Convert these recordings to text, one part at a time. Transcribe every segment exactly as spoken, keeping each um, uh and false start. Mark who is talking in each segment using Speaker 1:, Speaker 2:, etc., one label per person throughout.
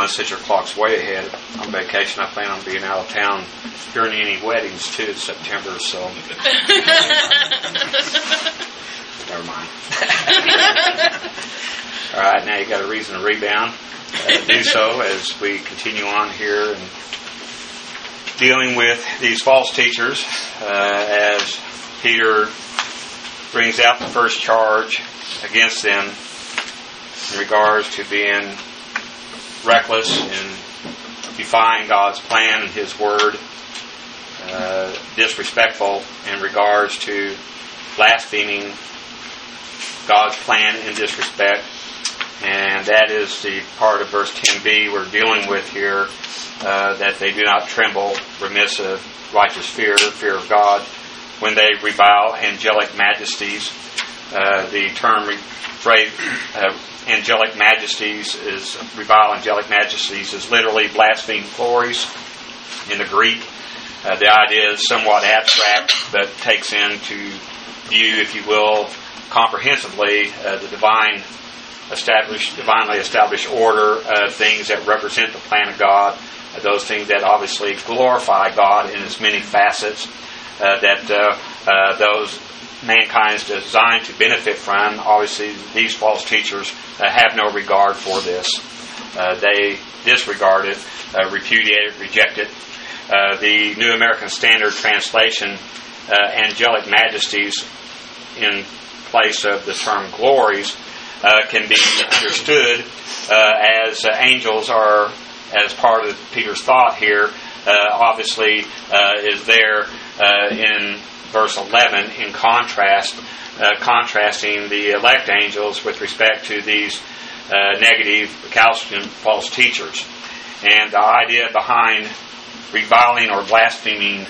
Speaker 1: to set your clocks way ahead. On vacation, I plan on being out of town during any weddings too in September, so never mind. All right, now you got a reason to rebound. Uh, do so as we continue on here and dealing with these false teachers, uh, as Peter brings out the first charge against them in regards to being reckless and defying God's plan and His Word, uh, disrespectful in regards to blaspheming God's plan in disrespect. And that is the part of verse ten b we're dealing with here, uh, that they do not tremble, remiss of righteous fear, fear of God, when they revile angelic majesties. Uh, the term re- phrase, uh, angelic majesties is, revile angelic majesties is literally blaspheme glories in the Greek. Uh, the idea is somewhat abstract, but takes into view, if you will, comprehensively, uh, the divine established, divinely established order of things that represent the plan of God, uh, those things that obviously glorify God in His many facets, uh, that uh, uh, those mankind is designed to benefit from. Obviously, these false teachers uh, have no regard for this. Uh, they disregard it, uh, repudiate it, reject it. Uh, the New American Standard Translation, uh, angelic majesties in place of the term glories, Uh, can be understood uh, as uh, angels are, as part of Peter's thought here, uh, obviously uh, is there uh, in verse eleven in contrast, uh, contrasting the elect angels with respect to these uh, negative, recalcitrant, false teachers. And the idea behind reviling or blaspheming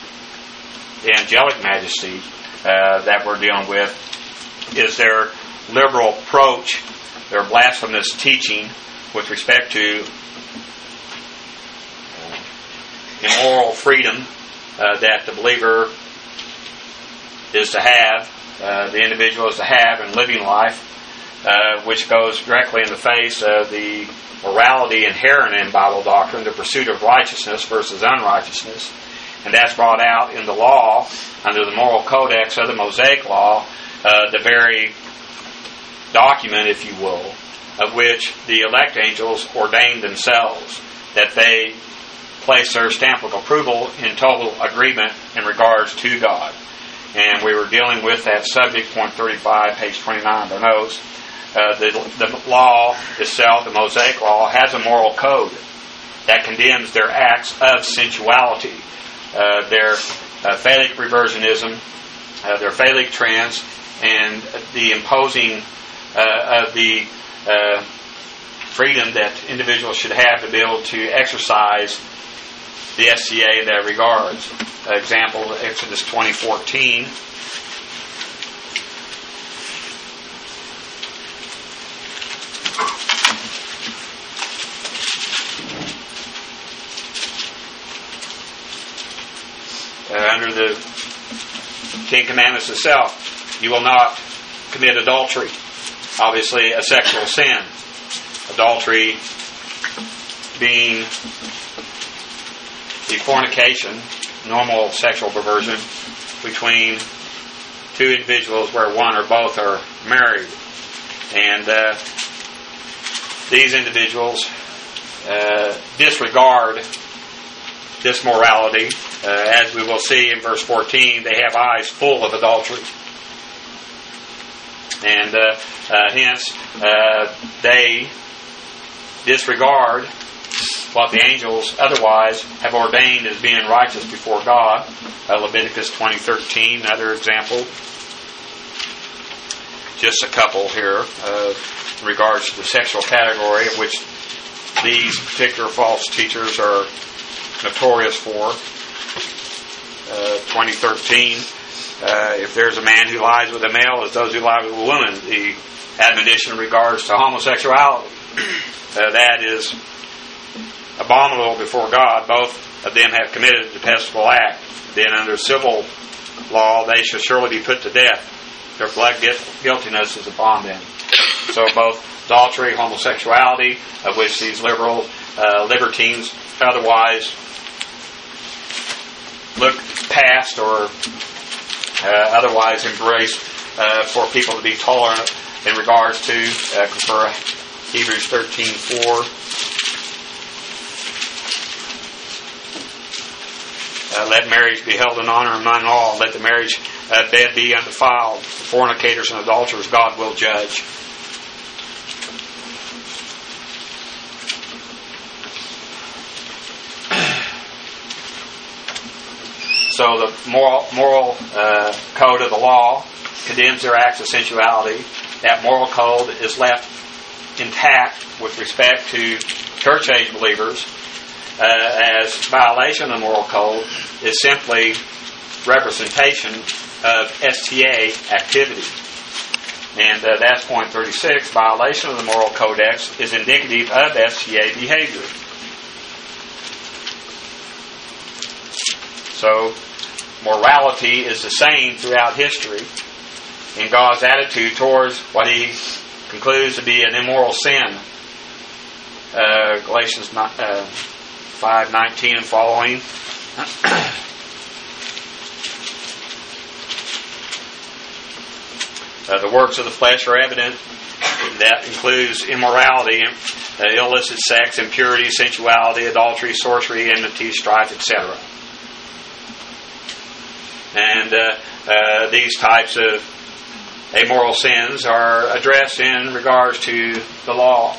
Speaker 1: the angelic majesty uh, that we're dealing with is their liberal approach, their blasphemous teaching with respect to immoral freedom uh, that the believer is to have, uh, the individual is to have in living life, uh, which goes directly in the face of the morality inherent in Bible doctrine, the pursuit of righteousness versus unrighteousness. And that's brought out in the law, under the moral codex of the Mosaic Law, uh, the very document, if you will, of which the elect angels ordained themselves, that they place their stamp of approval in total agreement in regards to God. And we were dealing with that subject, point thirty-five, page twenty-nine of the notes. Uh, the, the law itself, the Mosaic Law, has a moral code that condemns their acts of sensuality, uh, their uh, phallic reversionism, uh, their phallic trance, and the imposing Uh, of the uh, freedom that individuals should have to be able to exercise the S C A in that regards. Uh, example, Exodus twenty fourteen. Uh, under the Ten Commandments itself, you will not commit adultery. Obviously, a sexual sin. Adultery being the fornication, normal sexual perversion between two individuals where one or both are married. And uh, these individuals uh, disregard this morality. Uh, as we will see in verse fourteen, they have eyes full of adultery. And uh, uh, hence, uh, they disregard what the angels otherwise have ordained as being righteous before God. Uh, Leviticus twenty thirteen, another example. Just a couple here uh, in regards to the sexual category, of which these particular false teachers are notorious for. Uh, twenty thirteen. Uh, if there's a man who lies with a male, as those who lie with a woman, the admonition in regards to homosexuality, uh, that is abominable before God. Both of them have committed a detestable act. Then under civil law, they shall surely be put to death. Their blood guiltiness is upon them. So both adultery, homosexuality, of which these liberal uh, libertines otherwise look past or uh, otherwise embrace uh, for people to be tolerant in regards to, uh, for Hebrews thirteen four. Uh, let marriage be held in honor among all. Let the marriage uh, bed be undefiled. Fornicators and adulterers God will judge. So the moral, moral uh, code of the law condemns their acts of sensuality. That moral code is left intact with respect to church-age believers, uh, as violation of the moral code is simply representation of S T A activity. And uh, that's point thirty-six. Violation of the moral codex is indicative of S T A behavior. So, morality is the same throughout history in God's attitude towards what He concludes to be an immoral sin. Uh, Galatians uh, five nineteen and following. uh, the works of the flesh are evident. That includes immorality, uh, illicit sex, impurity, sensuality, adultery, sorcery, enmity, strife, et cetera. And uh, uh, these types of amoral sins are addressed in regards to the law.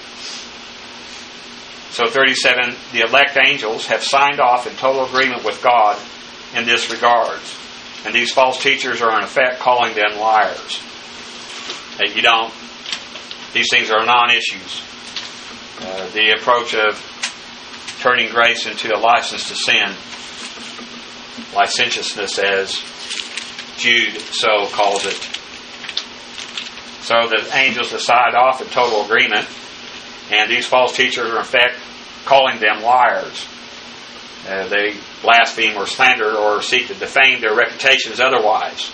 Speaker 1: So thirty-seven, the elect angels have signed off in total agreement with God in this regard. And these false teachers are in effect calling them liars. That you don't, these things are non-issues. Uh, the approach of turning grace into a license to sin. Licentiousness, as Jude so calls it. So the angels have signed off in total agreement, and these false teachers are in fact calling them liars. Uh, they blaspheme or slander or seek to defame their reputations otherwise.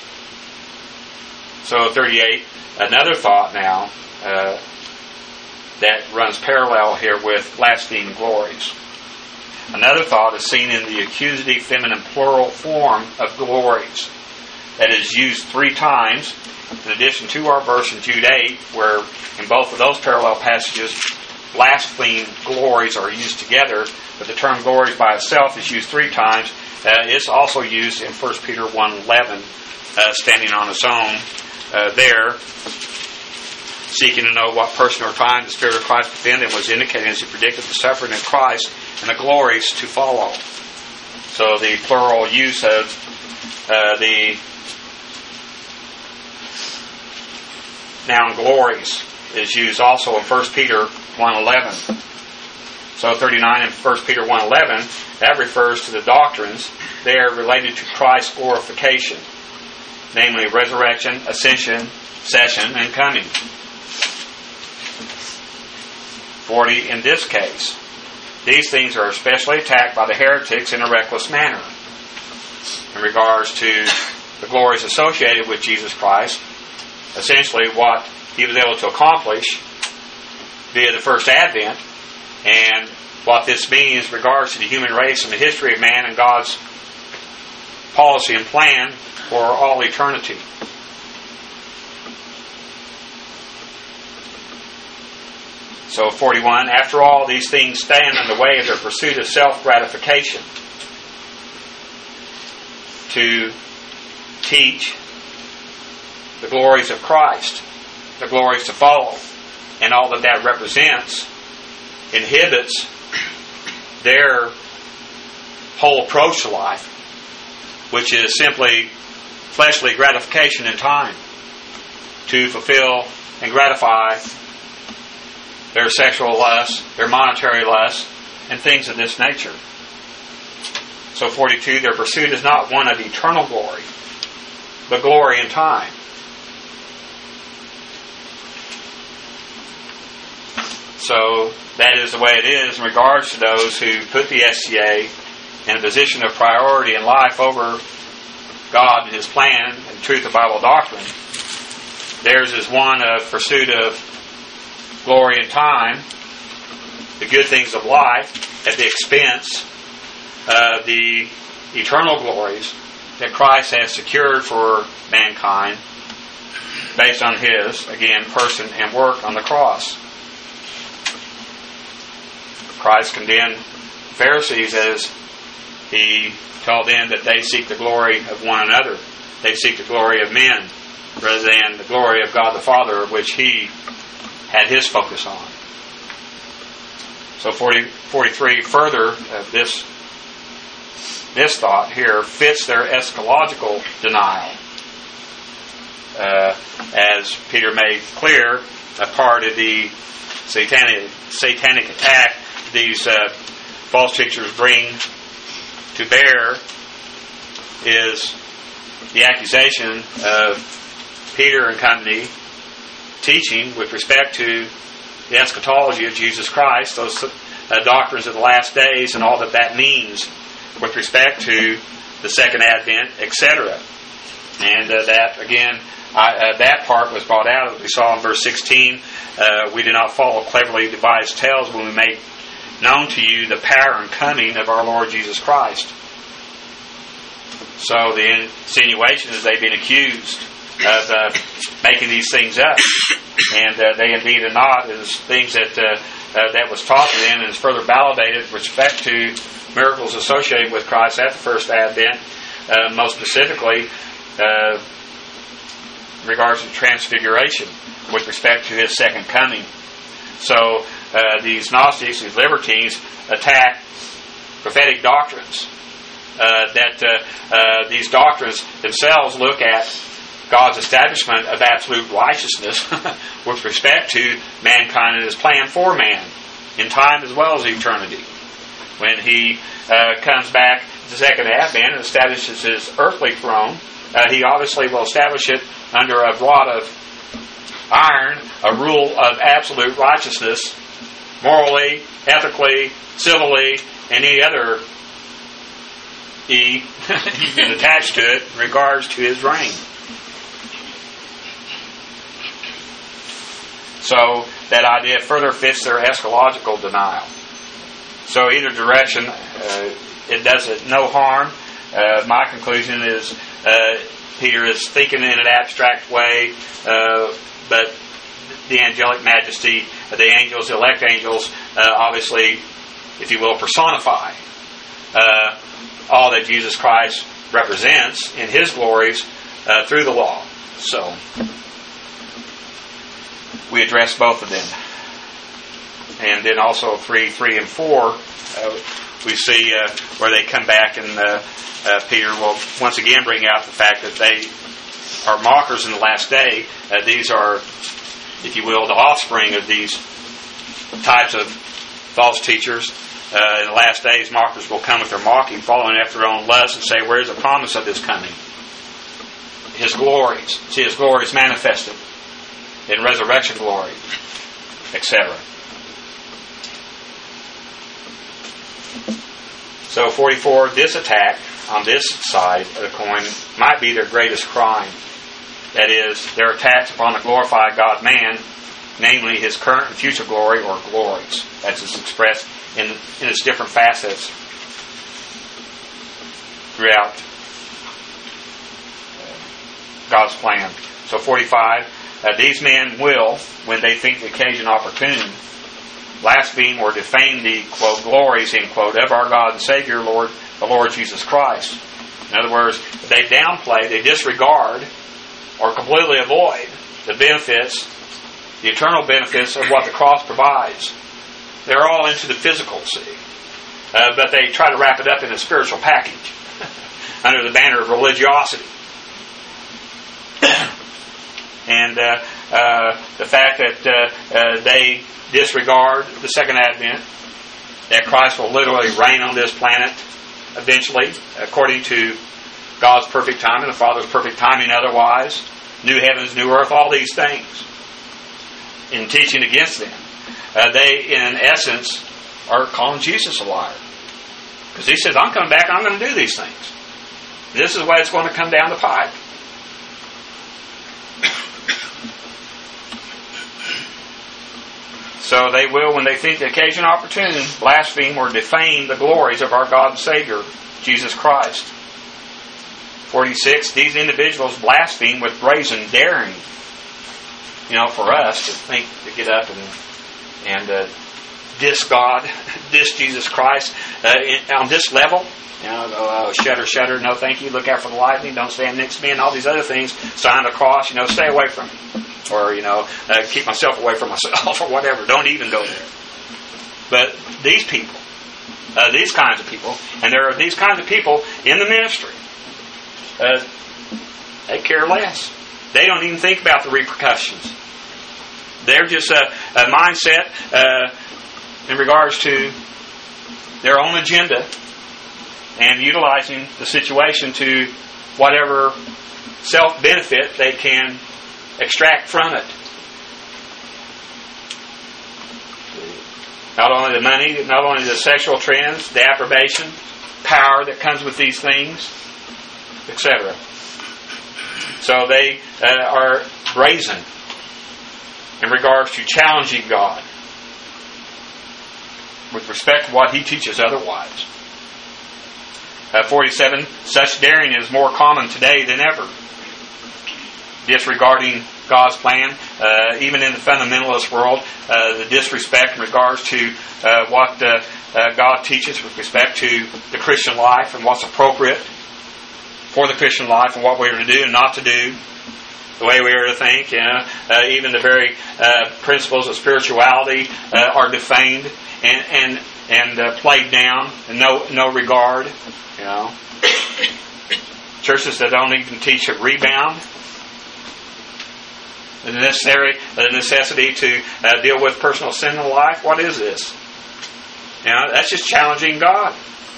Speaker 1: So thirty-eight, another thought now uh, that runs parallel here with blaspheme glories. Another thought is seen in the accusative feminine plural form of glories that is used three times, in addition to our verse in Jude eight, where in both of those parallel passages, blaspheme glories are used together, but the term glories by itself is used three times. Uh, it's also used in First Peter one eleven, uh, standing on its own uh, there, seeking to know what person or time the Spirit of Christ within them was indicating as He predicted the suffering of Christ and the glories to follow. So the plural use of uh, the noun glories is used also in First Peter one eleven. So thirty-nine in First Peter one eleven, that refers to the doctrines there related to Christ's glorification, namely resurrection, ascension, session, and coming. forty in this case. These things are especially attacked by the heretics in a reckless manner in regards to the glories associated with Jesus Christ, essentially what He was able to accomplish via the first advent, and what this means in regards to the human race and the history of man and God's policy and plan for all eternity. So forty-one, after all these things stand in the way of their pursuit of self-gratification, to teach the glories of Christ, the glories to follow, and all that that represents, inhibits their whole approach to life, which is simply fleshly gratification in time, to fulfill and gratify their sexual lust, their monetary lust, and things of this nature. So forty-two, their pursuit is not one of eternal glory, but glory in time. So that is the way it is in regards to those who put the S C A in a position of priority in life over God and His plan and truth of Bible doctrine. Theirs is one of pursuit of glory in time. the good things of life at the expense of the eternal glories that Christ has secured for mankind based on His, again, person and work on the cross. Christ condemned Pharisees as He told them that they seek the glory of one another. They seek the glory of men rather than the glory of God the Father, which He had His focus on. So forty, forty-three further, uh, this, this thought here fits their eschatological denial. Uh, as Peter made clear, a part of the satanic, satanic attack these uh, false teachers bring to bear is the accusation of Peter and company teaching with respect to the eschatology of Jesus Christ, those uh, doctrines of the last days and all that that means with respect to the second advent, et cetera. And uh, that, again, I, uh, that part was brought out, as we saw in verse sixteen. Uh, we do not follow cleverly devised tales when we make known to you the power and coming of our Lord Jesus Christ. So the insinuation is they've been accused of uh, making these things up, and uh, they indeed are not. It is things that uh, uh, that was taught to them and is further validated with respect to miracles associated with Christ at the first advent, uh, most specifically uh, in regards to transfiguration with respect to His second coming. So uh, these Gnostics, these libertines, attack prophetic doctrines. Uh, that uh, uh, these doctrines themselves look at God's establishment of absolute righteousness with respect to mankind and His plan for man in time as well as eternity. When He uh, comes back the second advent and establishes His earthly throne, uh, He obviously will establish it under a rod of iron, a rule of absolute righteousness, morally, ethically, civilly, and any other E you can attach to it in regards to His reign. So that idea further fits their eschatological denial. So either direction, uh, it does it no harm. Uh, my conclusion is uh, Peter is thinking in an abstract way, uh, but the angelic majesty, the angels, the elect angels, uh, obviously, if you will, personify uh, all that Jesus Christ represents in His glories uh, through the law. So we address both of them. And then also three, three and four, uh, we see uh, where they come back, and uh, uh, Peter will once again bring out the fact that they are mockers in the last day. Uh, these are, if you will, the offspring of these types of false teachers. Uh, in the last days, mockers will come with their mocking, following after their own lusts, and say, where is the promise of His coming? His glories. See, His glories manifested in resurrection glory, et cetera. So forty-four, this attack on this side of the coin might be their greatest crime. That is, their attacks upon the glorified God-man, namely His current and future glory, or glories. That's as expressed in, in its different facets throughout God's plan. So forty-five, uh, these men will, when they think the occasion opportune, blaspheme or defame the, quote, glories, end quote, of our God and Savior, Lord, the Lord Jesus Christ. In other words, they downplay, they disregard, or completely avoid the benefits, the eternal benefits of what the cross provides. They're all into the physical, see. Uh, but they try to wrap it up in a spiritual package under the banner of religiosity. And uh, uh, the fact that uh, uh, they disregard the second advent, that Christ will literally reign on this planet eventually, according to God's perfect time and the Father's perfect timing otherwise, new heavens, new earth, all these things, in teaching against them. Uh, they, in essence, are calling Jesus a liar. Because He says, I'm coming back, I'm going to do these things. This is the way it's going to come down the pipe. So they will, when they think the occasion opportune, blaspheme or defame the glories of our God and Savior, Jesus Christ. forty-six, these individuals blaspheme with brazen daring. You know, for us to think, to get up and, and uh, diss God, diss Jesus Christ uh, in, on this level. You know, oh, shudder, shudder, no thank you, look out for the lightning, don't stand next to me, and all these other things, sign the cross, you know, stay away from me. Or, you know, uh, keep myself away from myself, or whatever, don't even go there. But these people, uh, these kinds of people, and there are these kinds of people in the ministry, uh, they care less. They don't even think about the repercussions. They're just a, a mindset uh, in regards to their own agenda and utilizing the situation to whatever self-benefit they can extract from it. Not only the money, not only the sexual trends, the approbation, power that comes with these things, et cetera. So they uh, are brazen in regards to challenging God with respect to what He teaches otherwise. Uh, forty-seven, such daring is more common today than ever. Disregarding God's plan, uh, even in the fundamentalist world, uh, the disrespect in regards to uh, what uh, uh, God teaches with respect to the Christian life and what's appropriate for the Christian life and what we are to do and not to do, the way we are to think. You know, uh, even the very uh, principles of spirituality uh, are defamed and and and uh, played down, and no no regard. You know, churches that don't even teach a rebound, the necessary the necessity to uh, deal with personal sin in life. What is this? You know, that's just challenging God.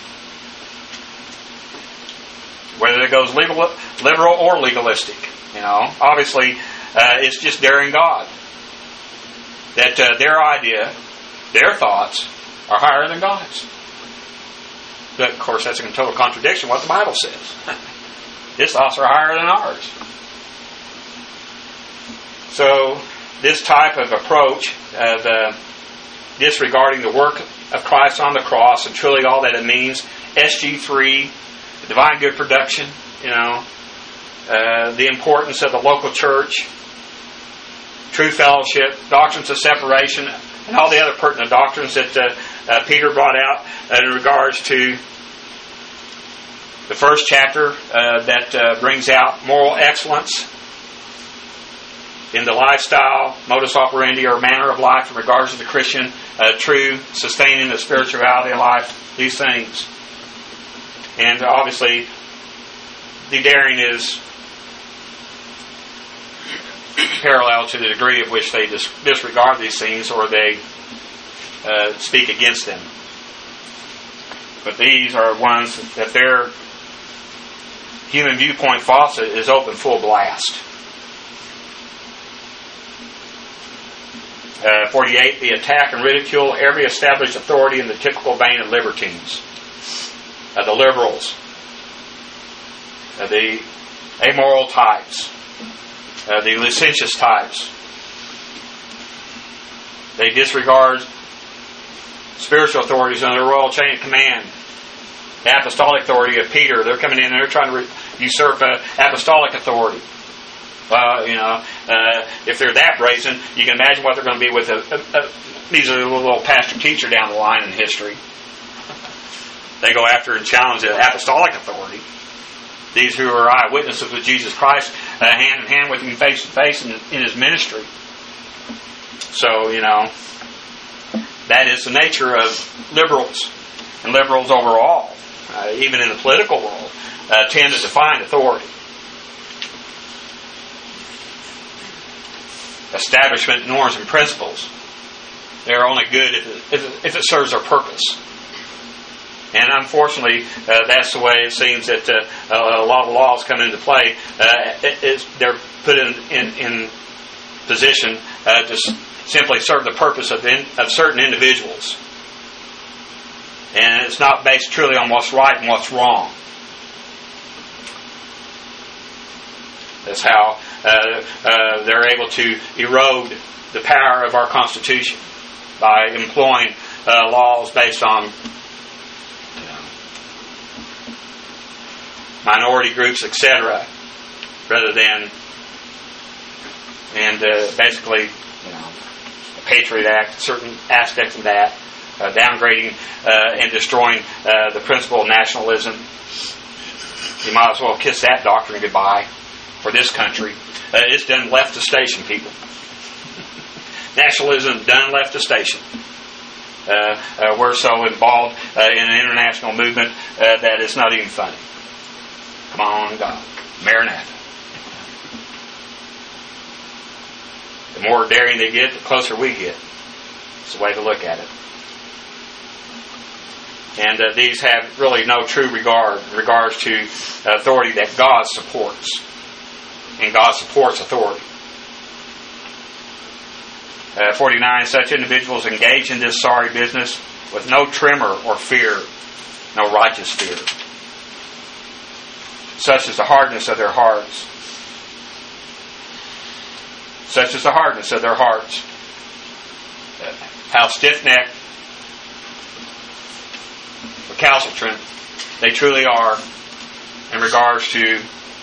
Speaker 1: Whether it goes legal, liberal or legalistic, you know, obviously uh, it's just daring God. That uh, their idea, their thoughts, are higher than God's. But of course, that's a total contradiction what the Bible says. His thoughts are higher than ours. So this type of approach of uh, disregarding the work of Christ on the cross and truly all that it means, S G three. Divine good production, you know, uh, the importance of the local church, true fellowship, doctrines of separation, and all the other pertinent doctrines that uh, uh, Peter brought out in regards to the first chapter uh, that uh, brings out moral excellence in the lifestyle, modus operandi, or manner of life in regards to the Christian, uh, true sustaining the spirituality of life, these things. And obviously, the daring is parallel to the degree of which they dis- disregard these things or they uh, speak against them. But these are ones that their human viewpoint faucet is open full blast. Uh, forty-eight, the attack and ridicule every established authority in the typical vein of libertines. Uh, the liberals, uh, the amoral types, uh, the licentious types. They disregard spiritual authorities under the royal chain of command. The apostolic authority of Peter, they're coming in and they're trying to re- usurp uh, apostolic authority. Well, you know, uh, if they're that brazen, you can imagine what they're going to be with a, a, a these are a little pastor-teacher down the line in history. They go after and challenge the apostolic authority. These who are eyewitnesses with Jesus Christ, uh, hand in hand with Him, face to face in, in His ministry. So, you know, that is the nature of liberals. And liberals overall, uh, even in the political world, uh, tend to define authority. Establishment norms and principles. They're only good if it, if it, if it serves their purpose. And unfortunately, uh, that's the way it seems that uh, a lot of laws come into play. Uh, it, it's, they're put in, in, in position uh, to s- simply serve the purpose of, in, of certain individuals. And it's not based truly on what's right and what's wrong. That's how uh, uh, they're able to erode the power of our Constitution by employing uh, laws based on you know, minority groups, et cetera, rather than and uh, basically, you know, the Patriot Act, certain aspects of that, uh, downgrading uh, and destroying uh, the principle of nationalism. You might as well kiss that doctrine goodbye for this country. Uh, it's done left the station, people. Nationalism done left the station. Uh, uh, we're so involved uh, in an international movement uh, that it's not even funny. Come on, God. Maranatha. The more daring they get, the closer we get. It's the way to look at it. And uh, these have really no true regard in regards to authority that God supports. And God supports authority. Uh, forty-nine, such individuals engage in this sorry business with no tremor or fear, no righteous fear. Such is the hardness of their hearts. Such is the hardness of their hearts. Uh, how stiff-necked, recalcitrant they truly are in regards to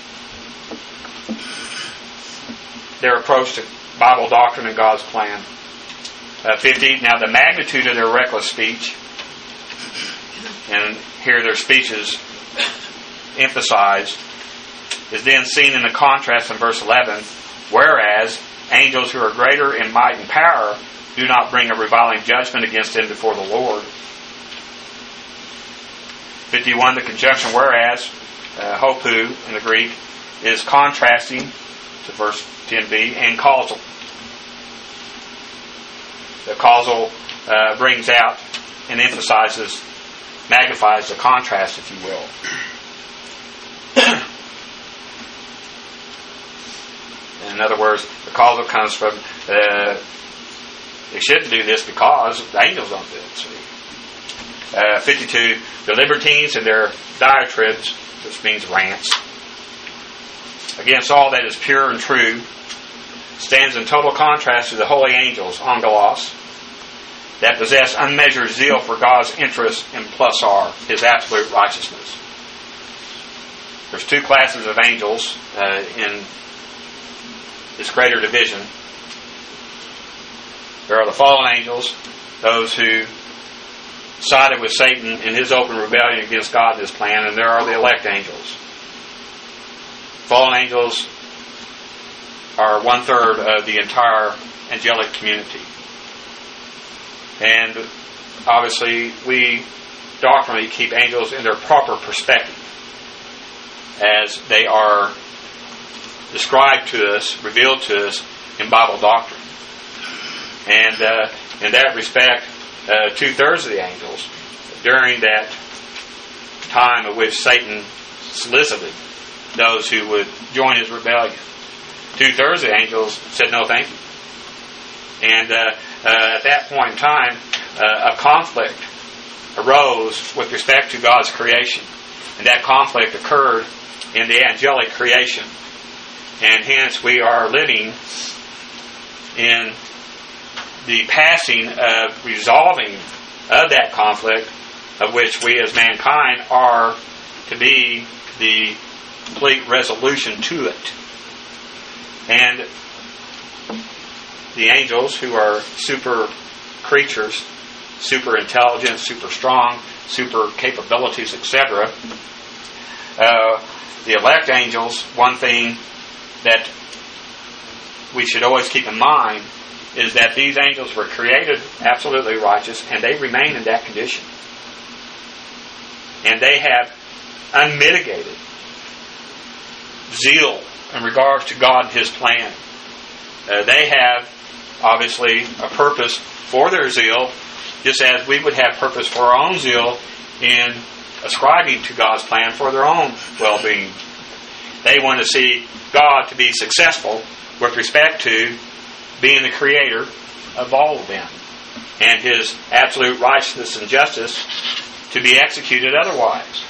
Speaker 1: their approach to Bible doctrine and God's plan. Uh, fifty, now the magnitude of their reckless speech, and here their speech is emphasized, is then seen in the contrast in verse eleven, whereas angels who are greater in might and power do not bring a reviling judgment against them before the Lord. fifty-one, the conjunction whereas, uh, hopu in the Greek, is contrasting to verse ten b and causal. The causal uh, brings out and emphasizes, magnifies the contrast, if you will. In other words, the causal comes from uh, they shouldn't do this because the angels don't do it. See? Uh, fifty-two, the libertines and their diatribes, which means rants, against all that is pure and true, stands in total contrast to the holy angels, angelos, that possess unmeasured zeal for God's interest in plus R, His absolute righteousness. There's two classes of angels uh, in this greater division. There are the fallen angels, those who sided with Satan in his open rebellion against God and His plan, and there are the elect angels. Fallen angels are one third of the entire angelic community. And obviously we doctrinally keep angels in their proper perspective as they are described to us, revealed to us in Bible doctrine. And uh, in that respect, uh, two-thirds of the angels, during that time of which Satan solicited those who would join his rebellion, two-thirds of the angels said no thank you. And uh, uh, at that point in time, uh, a conflict arose with respect to God's creation. And that conflict occurred in the angelic creation. And hence we are living in the passing of resolving of that conflict, of which we as mankind are to be the complete resolution to it. And the angels, who are super creatures, super intelligent, super strong, super capabilities, et cetera, uh, the elect angels, one thing that we should always keep in mind is that these angels were created absolutely righteous, and they remain in that condition. And they have unmitigated zeal in regards to God and His plan. Uh, they have, obviously, a purpose for their zeal, just as we would have purpose for our own zeal in ascribing to God's plan for their own well-being. They want to see God to be successful with respect to being the creator of all of them, and His absolute righteousness and justice to be executed otherwise.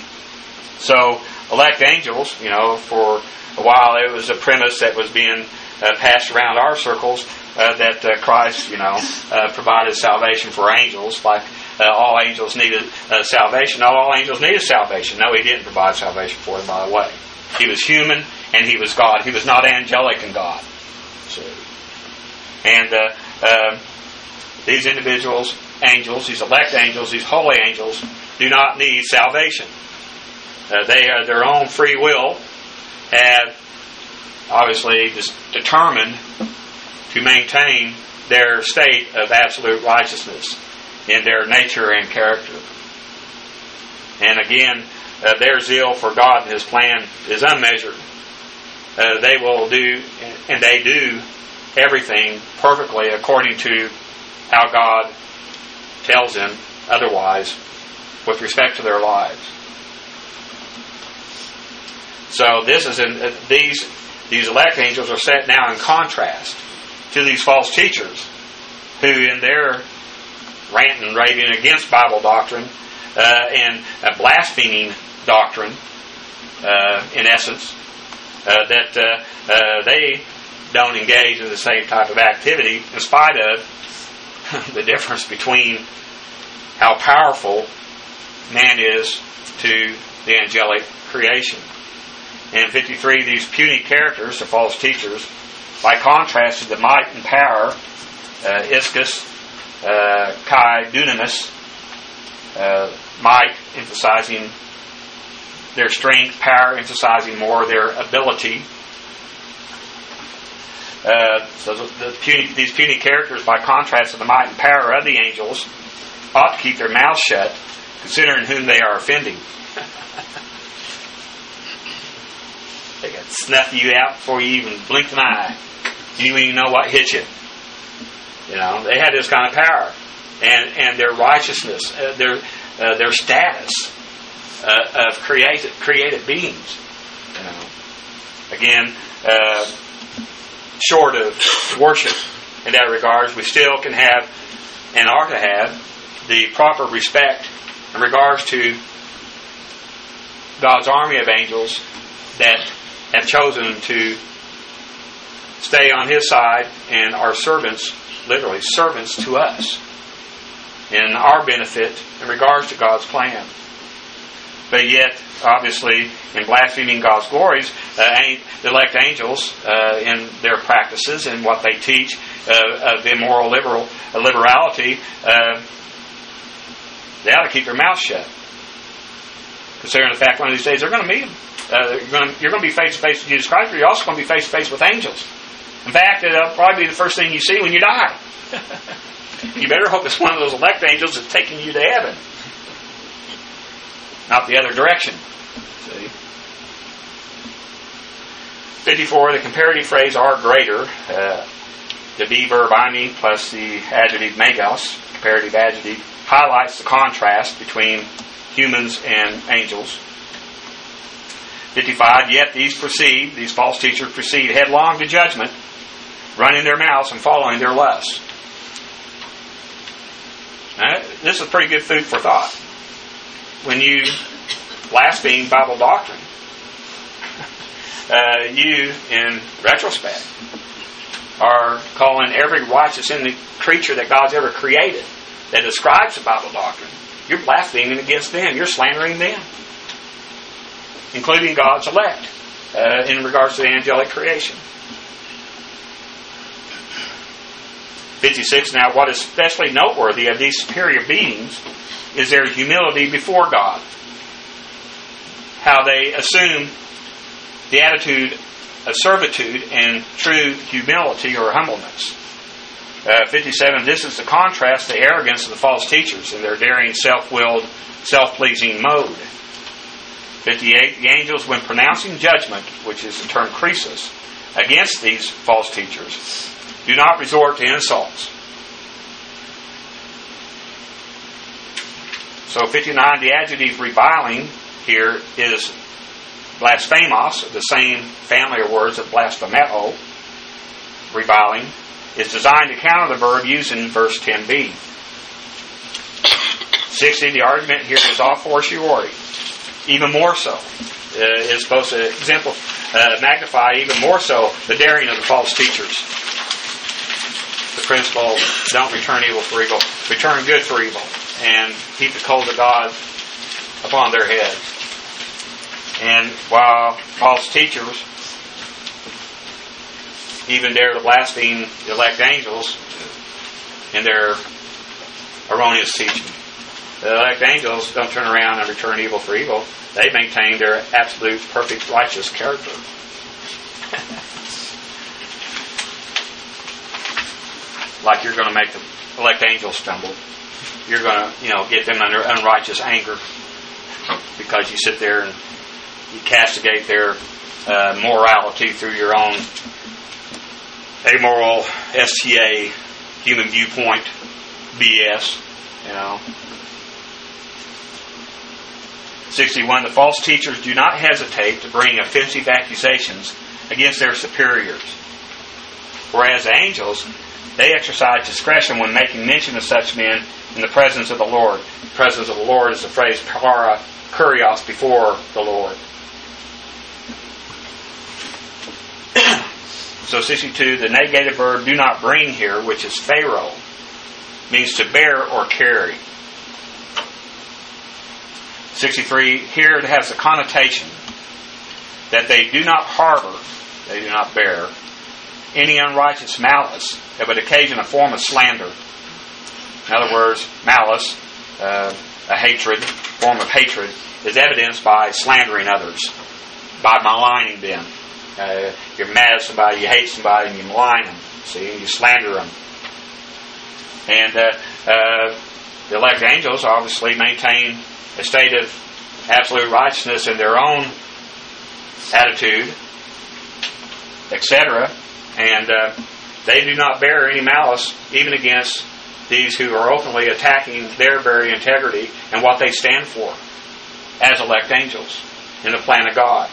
Speaker 1: So, elect angels, you know, for a while it was a premise that was being uh, passed around our circles uh, that uh, Christ, you know, uh, provided salvation for angels, like uh, all angels needed uh, salvation. Not all angels needed salvation. No, He didn't provide salvation for them, by the way. He was human and He was God. He was not angelic in God. So, and uh, uh, these individuals, angels, these elect angels, these holy angels, do not need salvation. Uh, they are their own free will, have obviously just determined to maintain their state of absolute righteousness in their nature and character. And again, uh, their zeal for God and His plan is unmeasured. Uh, they will do, and they do, everything perfectly according to how God tells them otherwise with respect to their lives. So this is in uh, these these elect angels are set now in contrast to these false teachers who, in their ranting and raving against Bible doctrine uh, and uh, blaspheming doctrine, uh, in essence, uh, that uh, uh, they don't engage in the same type of activity, in spite of the difference between how powerful man is to the angelic creation. In fifty-three, these puny characters, the false teachers, by contrast to the might and power, uh, ischus, uh, kai, dunamis, uh, might emphasizing their strength, power emphasizing more their ability. Uh, so the puny, these puny characters, by contrast to the might and power of the angels, ought to keep their mouths shut, considering whom they are offending. They can snuff you out before you even blinked an eye. You didn't even know what hit you. You know, they had this kind of power, and and their righteousness, uh, their uh, their status uh, of created created beings. You know, again, uh, short of worship in that regards, we still can have and are to have the proper respect in regards to God's army of angels that have chosen to stay on His side and are servants, literally servants to us, in our benefit in regards to God's plan. But yet, obviously, in blaspheming God's glories, uh, the elect angels, uh, in their practices and what they teach uh, of immoral liberal uh, liberality, uh, they ought to keep their mouth shut. Considering the fact one of these days they're going to meet Him. Uh, you're going to, you're going to be face to face with Jesus Christ, but you're also going to be face to face with angels. In fact, it'll probably be the first thing you see when you die. You better hope it's one of those elect angels that's taking you to heaven, not the other direction. See? fifty-four, the comparative phrase "are greater," uh, the be verb "eimi" plus the adjective "megas," comparative adjective, highlights the contrast between humans and angels. fifty-five, yet these proceed, these false teachers proceed headlong to judgment, running their mouths and following their lusts. Now, this is pretty good food for thought. When you blaspheme Bible doctrine, uh, you, in retrospect, are calling every righteous in the creature that God's ever created that describes the Bible doctrine. You're blaspheming against them. You're slandering them, including God's elect, uh, in regards to the angelic creation. fifty-six, now what is especially noteworthy of these superior beings is their humility before God. How they assume the attitude of servitude and true humility or humbleness. Uh, fifty-seven, this is the contrast to arrogance of the false teachers in their daring, self-willed, self-pleasing mode. fifty-eight, the angels, when pronouncing judgment, which is the term krisis, against these false teachers, do not resort to insults. So fifty-nine, the adjective reviling here is blasphemos, the same family of words of blasphemeo, reviling, is designed to counter the verb used in verse ten b. sixty, the argument here is a fortiori, even more so. uh, is supposed to exemplify, uh, magnify even more so the daring of the false teachers. The principle, don't return evil for evil, return good for evil, and heap the coals of God upon their head. And while false teachers even dare to blaspheme the elect angels in their erroneous teaching, the elect angels don't turn around and return evil for evil. They maintain their absolute, perfect, righteous character. Like you're going to make the elect angels stumble. You're going to, you know, get them under unrighteous anger because you sit there and you castigate their uh, morality through your own amoral S T A, human viewpoint B S, you know. sixty-one. The false teachers do not hesitate to bring offensive accusations against their superiors. Whereas the angels, they exercise discretion when making mention of such men in the presence of the Lord. The presence of the Lord is the phrase para kurios, before the Lord. So sixty-two, the negative verb do not bring here, which is pharaoh, means to bear or carry. sixty-three, here it has a connotation that they do not harbor, they do not bear, any unrighteous malice that would occasion a form of slander. In other words, malice, uh, a hatred, form of hatred, is evidenced by slandering others, by maligning them. Uh, you're mad at somebody, you hate somebody, and you malign them. See, you slander them. And uh, uh, the elect angels obviously maintain a state of absolute righteousness in their own attitude, et cetera. And uh, they do not bear any malice even against these who are openly attacking their very integrity and what they stand for as elect angels in the plan of God.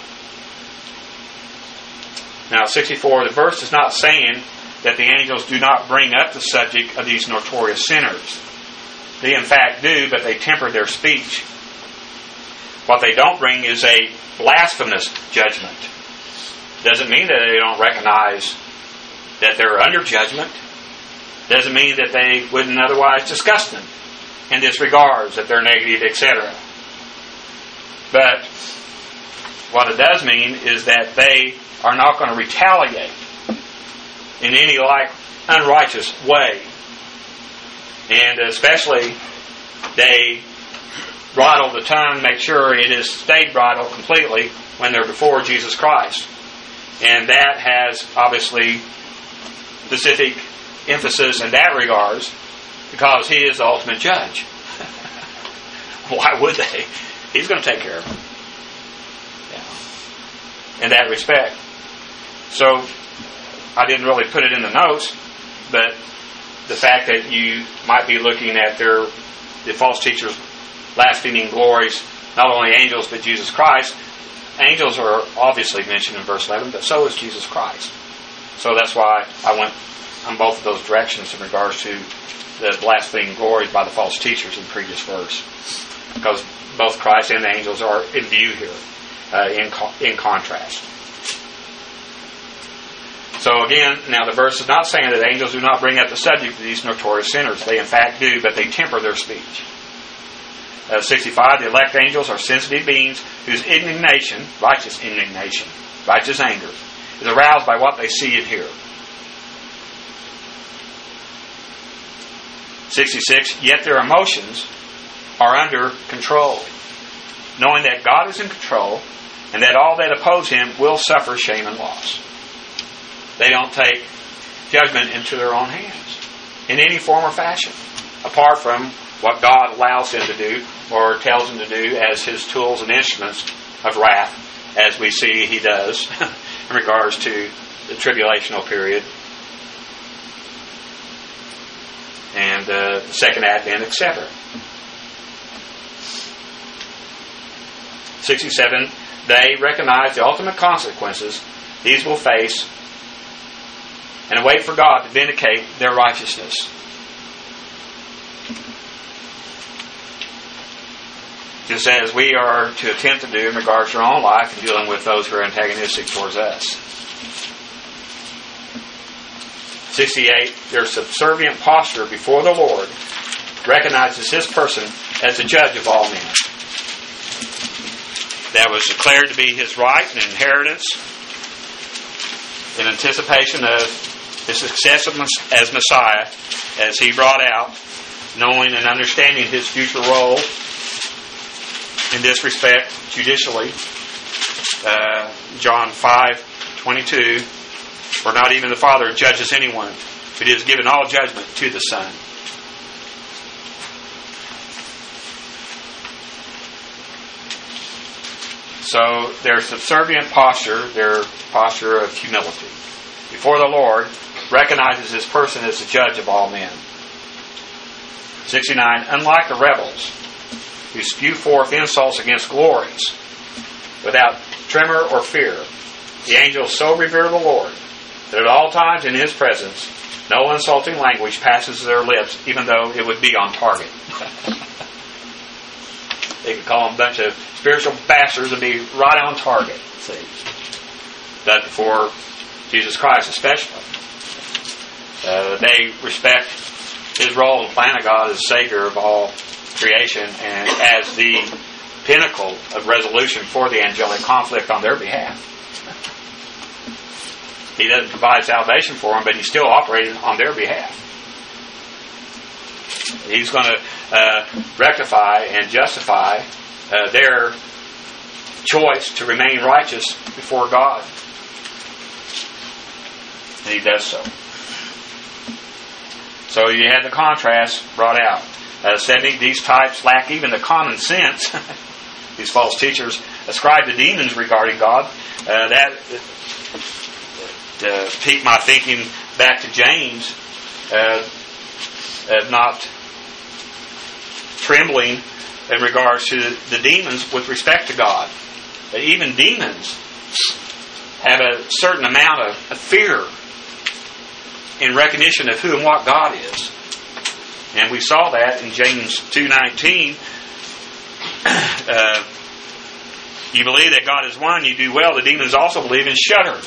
Speaker 1: Now, sixty-four, the verse is not saying that the angels do not bring up the subject of these notorious sinners. They in fact do, but they temper their speech. What they don't bring is a blasphemous judgment. Doesn't mean that they don't recognize that they're under judgment. Doesn't mean that they wouldn't otherwise discuss them in this regards, that they're negative, et cetera. But what it does mean is that they are not going to retaliate in any like unrighteous way. And especially, they bridle the tongue, make sure it is stayed bridled completely when they're before Jesus Christ. And that has obviously specific emphasis in that regards, because He is the ultimate judge. Why would they? He's going to take care of them. Yeah. In that respect. So, I didn't really put it in the notes, but the fact that you might be looking at their the false teachers blaspheming glories, not only angels but Jesus Christ. Angels are obviously mentioned in verse eleven, but so is Jesus Christ. So that's why I went on both of those directions in regards to the blaspheming glories by the false teachers in the previous verse, because both Christ and the angels are in view here, uh, in co- in contrast. So again, now the verse is not saying that angels do not bring up the subject of these notorious sinners. They in fact do, but they temper their speech. Uh, sixty-five, the elect angels are sensitive beings whose indignation, righteous indignation, righteous anger, is aroused by what they see and hear. sixty-six, yet their emotions are under control, knowing that God is in control and that all that oppose Him will suffer shame and loss. They don't take judgment into their own hands in any form or fashion, apart from what God allows them to do or tells them to do as His tools and instruments of wrath, as we see He does in regards to the tribulational period and uh, the second advent, et cetera. sixty-seven, they recognize the ultimate consequences these will face and wait for God to vindicate their righteousness. just as we are to attempt to do in regards to our own life and dealing with those who are antagonistic towards us. sixty-eight, their subservient posture before the Lord recognizes His person as the judge of all men. That was declared to be His right and inheritance in anticipation of His success as Messiah, as He brought out, knowing and understanding His future role in this respect, judicially. Uh, John five twenty-two, for not even the Father judges anyone, but He has given all judgment to the Son. So their subservient posture, their posture of humility before the Lord, recognizes His person as the judge of all men. sixty-nine, unlike the rebels who spew forth insults against glories without tremor or fear, the angels so revere the Lord that at all times in His presence no insulting language passes their lips, even though it would be on target. They could call them a bunch of spiritual bastards and be right on target. See, but for Jesus Christ especially, uh, they respect His role and plan of God as Savior of all creation and as the pinnacle of resolution for the angelic conflict on their behalf. He doesn't provide salvation for them, but He's still operating on their behalf. He's going to uh, rectify and justify uh, their choice to remain righteous before God. And He does so. So you had the contrast brought out. Uh, seventy, these types lack even the common sense. These false teachers ascribe to demons regarding God. Uh, that uh, piqued my thinking back to James, uh, of not trembling in regards to the demons with respect to God. But even demons have a certain amount of fear in recognition of who and what God is. And we saw that in James two nineteen. Uh, you believe that God is one, you do well. The demons also believe and shudder.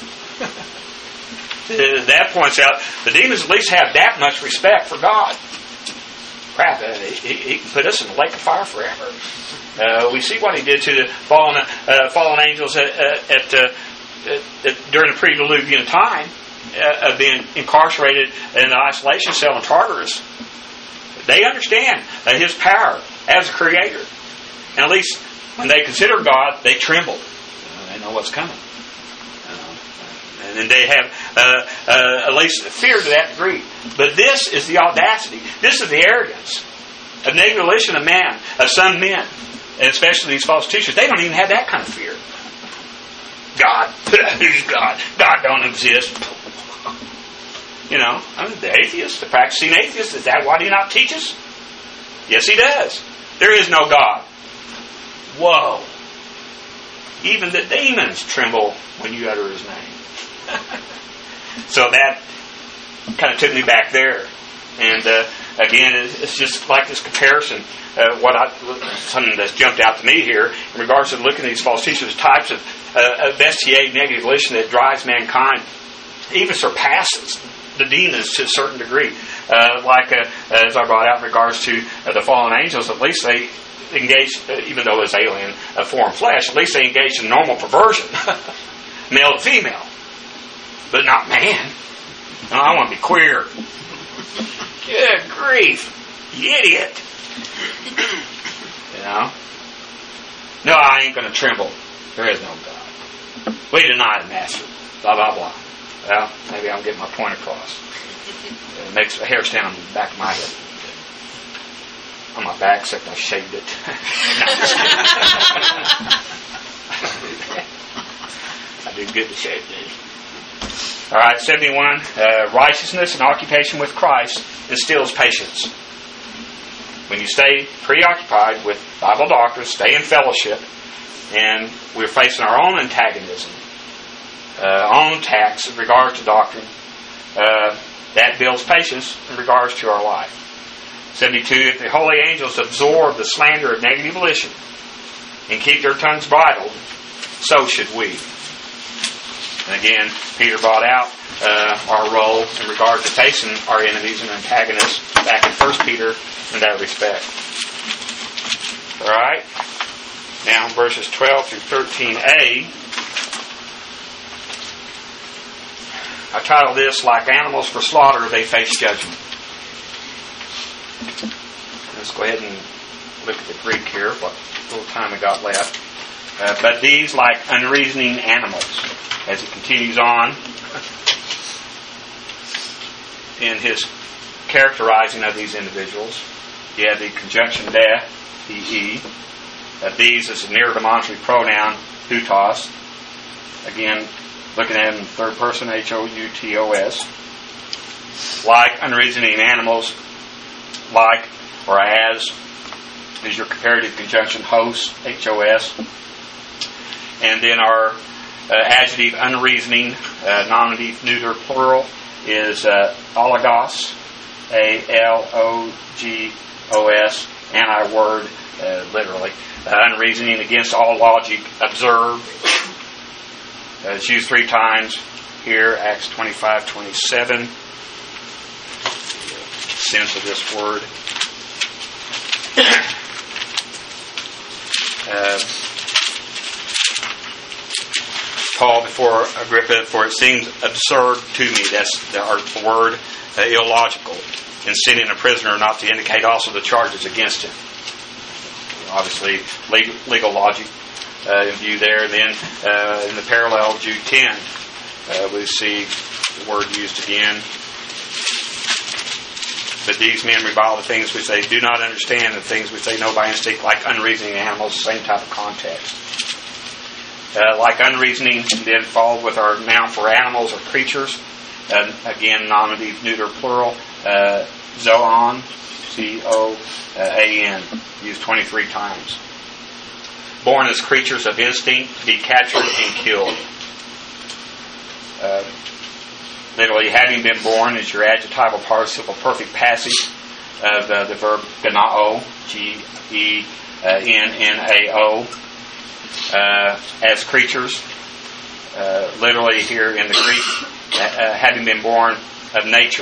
Speaker 1: That points out the demons at least have that much respect for God. Crap, uh, he, he can put us in the lake of fire forever. Uh, we see what He did to the fallen, uh, fallen angels at, at, uh, at during the pre-Diluvian time uh, of being incarcerated in an isolation cell in Tartarus. They understand uh, His power as a creator. And at least when they consider God, they tremble. Uh, they know what's coming. Uh, and then they have uh, uh, at least fear to that degree. But this is the audacity. This is the arrogance of negative volition of man, of some men, and especially these false teachers. They don't even have that kind of fear. God, who's God? God don't exist. You know, I mean, the atheist, the practicing atheist, is that why do you not teach us? Yes, he does. There is no God. Whoa. Even the demons tremble when you utter His name. So that kind of took me back there. And uh, again, it's just like this comparison. Uh, what I, something that's jumped out to me here in regards to looking at these false teachers, types of, uh, of S T A, negative volition that drives mankind, even surpasses the demons to a certain degree. Uh, like uh, as I brought out in regards to uh, the fallen angels, at least they engaged, uh, even though it's alien uh, form flesh, at least they engaged in normal perversion, male to female, but not man. No, I want to be queer. Good grief, you idiot! You know, no, I ain't going to tremble. There is no God. We deny the Master. Blah blah blah. Well, maybe I'll get my point across. It makes a hair stand on the back of my head. On my back, except I shaved it. No, I'm just kidding. I do good to shave it. All right, seventy-one. Uh, righteousness and occupation with Christ instills patience. When you stay preoccupied with Bible doctrine, stay in fellowship, and we're facing our own antagonism, uh, own attacks in regards to doctrine, uh, that builds patience in regards to our life. seventy-two. If the holy angels absorb the slander of negative volition, and keep their tongues bridled, so should we. And again, Peter brought out uh, our role in regard to facing our enemies and antagonists back in First Peter in that respect. All right. Now, verses twelve through thirteen a. I titled this, "Like Animals for Slaughter, They Face Judgment." Let's go ahead and look at the Greek here, what little time we got left. Uh, but these, like unreasoning animals, as it continues on in his characterizing of these individuals. You have the conjunction de, he. Uh, these is a near demonstrative pronoun, houtos. Again, looking at it in third person, H O U T O S. Like unreasoning animals, like or as is your comparative conjunction, hos, H O S. And then our uh, adjective unreasoning, uh, nominative neuter plural, is uh, ologos, A L O G O S, and our word, uh, literally, uh, unreasoning, against all logic, observe. Uh, it's used three times here, Acts twenty-five twenty-seven. Sense of this word. uh, Paul before Agrippa, for it seems absurd to me, that's the, our word, uh, illogical, in sending a prisoner not to indicate also the charges against him. Obviously, legal, legal logic uh, in view there. And then uh, in the parallel, Jude ten, uh, we see the word used again. But these men revile the things which they do not understand, the things which they know by instinct, like unreasoning animals, same type of context. Uh, like unreasoning, then followed with our noun for animals or creatures. Uh, again, nominative, neuter, plural. Uh, zoon, C O A N, used twenty-three times. Born as creatures of instinct, to be captured and killed. Uh, literally, having been born is your adjectival participle perfect passage of uh, the verb genao, G E N N A O. Uh, as creatures, uh, literally here in the Greek, uh, having been born of nature,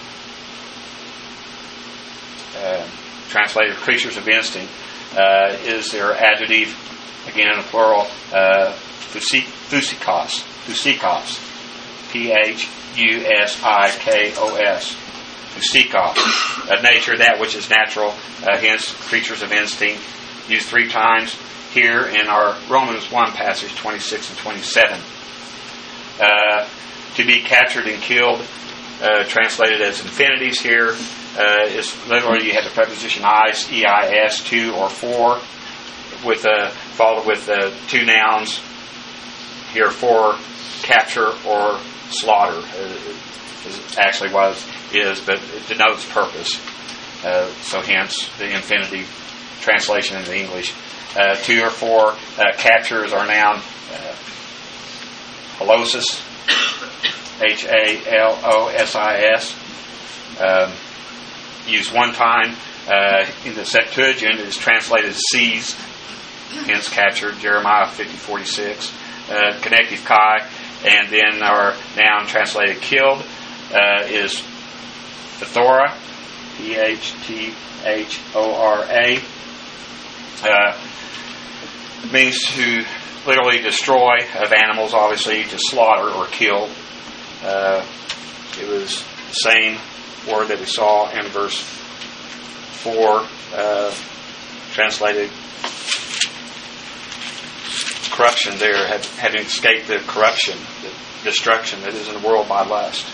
Speaker 1: uh, translated creatures of instinct, uh, is their adjective, again in the plural, uh, thusikos, thusikos, P H U S I K O S, thusikos, of nature, that which is natural, uh, hence creatures of instinct, used three times here in our Romans one passage, twenty-six and twenty-seven. Uh, to be captured and killed, uh, translated as infinities here, uh, is literally you have the preposition is, E I S, to or for, with uh, followed with uh, two nouns here for capture or slaughter. Uh, is actually what it is, but it denotes purpose. Uh, so hence the infinitive translation into English. Uh, two or four uh, captures are noun uh, halosis, H A L O S I S. Um, used one time uh, in the Septuagint, is translated as seized, hence captured, Jeremiah fifty forty-six. Uh, connective chi, and then our noun translated killed uh, is Phthora, P H T H O R A. Uh, means to literally destroy of animals, obviously to slaughter or kill. Uh, it was the same word that we saw in verse four, uh, translated corruption there, had, having escaped the corruption, the destruction that is in the world by lust.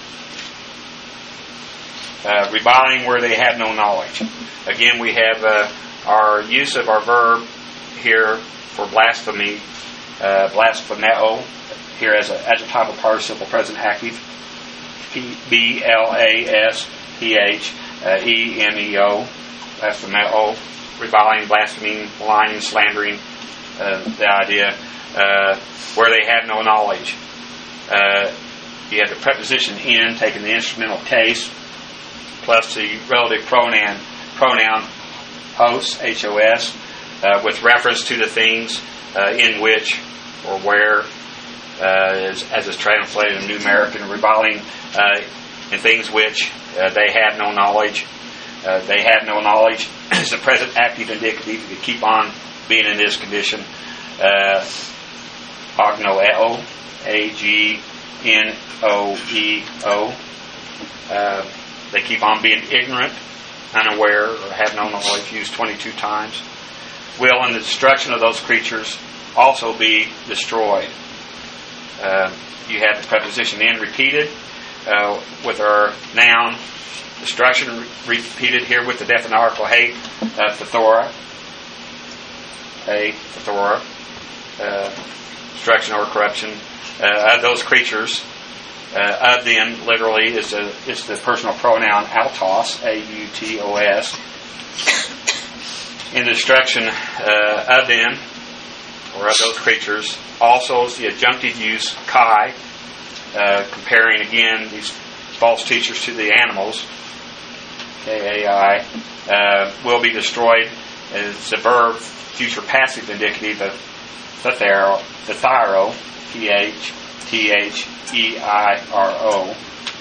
Speaker 1: Uh, reviling where they have no knowledge. Again, we have uh, our use of our verb here for blasphemy, uh, blasphemeo, here as an adjectival participle present active, B L A S P H E M E O, blasphemeo, reviling, blaspheming, maligning, slandering, uh, the idea, uh, where they have no knowledge. Uh, you have the preposition in, taking the instrumental case, plus the relative pronoun, pronoun, hos, H O S, uh, with reference to the things uh, in which or where, uh, as, as is translated in New American, reviling uh, in things which uh, they have no knowledge. Uh, they have no knowledge is the present active indicative to keep on being in this condition. Uh, agnoeo, A G N O E O. Uh, they keep on being ignorant, unaware, or have no knowledge, used twenty-two times. Will, in the destruction of those creatures, also be destroyed. Uh, you have the preposition in repeated uh, with our noun. Destruction re- repeated here with the definite article hate, uh, phthora, a phthora, uh, destruction or corruption uh, of those creatures. Uh, of them, literally, is, a, is the personal pronoun autos, A U T O S. In the destruction uh, of them, or of those creatures, also is the adjunctive use, kai, uh, comparing again these false teachers to the animals, K A I, uh, will be destroyed. It's a verb, future passive indicative of phthero, phthiro, P H T H E I R O.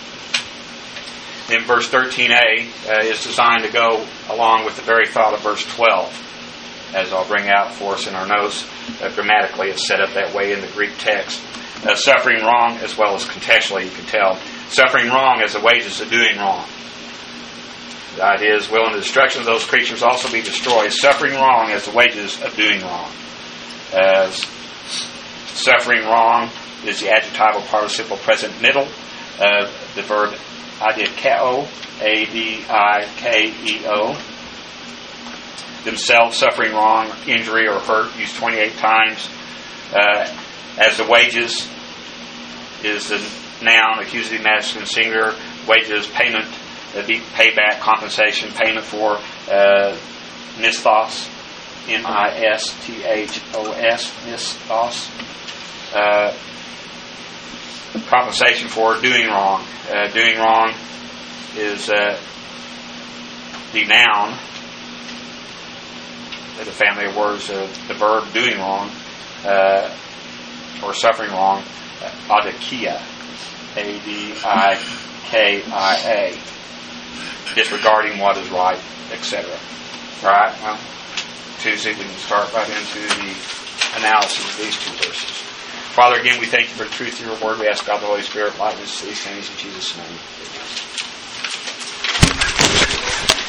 Speaker 1: Then verse thirteen a uh, is designed to go along with the very thought of verse twelve, as I'll bring out for us in our notes. Uh, grammatically, it's set up that way in the Greek text. Uh, suffering wrong, as well as contextually, you can tell. Suffering wrong as the wages of doing wrong. The idea is, will in the destruction of those creatures also be destroyed. Suffering wrong as the wages of doing wrong. As suffering wrong is the adjectival participle present middle of the verb adikeo, A D I K E O. Themselves suffering wrong, injury, or hurt, used twenty-eight times. Uh, as the wages is the noun, accusative masculine singular. Wages, payment, uh, payback, compensation, payment for uh, misthos, M I S T H O S, misthos. Uh, compensation for doing wrong. Uh, doing wrong is uh, the noun, the family of words, uh, the verb doing wrong, uh, or suffering wrong, uh, adikia, A D I K I A, disregarding what is right, et cetera. All right, well, Tuesday we can start right into the analysis of these two verses. Father, again, we thank you for the truth of your word. We ask God the Holy Spirit lighten us these things in Jesus' name. Amen.